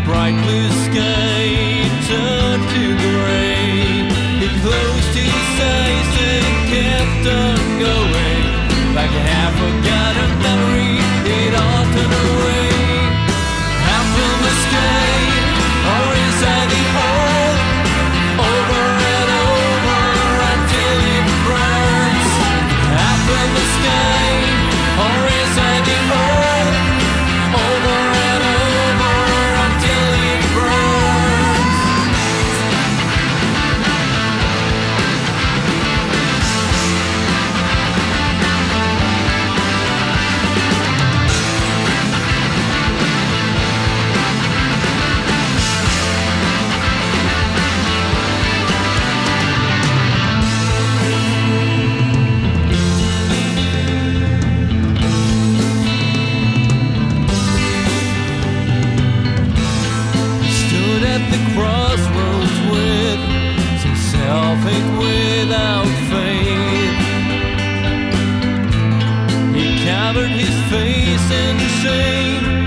bright blue sky turned to gray. He closed his eyes and kept on going, like a half-forgotten memory. It all turned away. Up in the sky, or inside the hole, over and over until it burns. Up in the sky, or inside the hole, over and over until it burns. Stood at the crossroads with some self-hate without faith. He covered his face in shame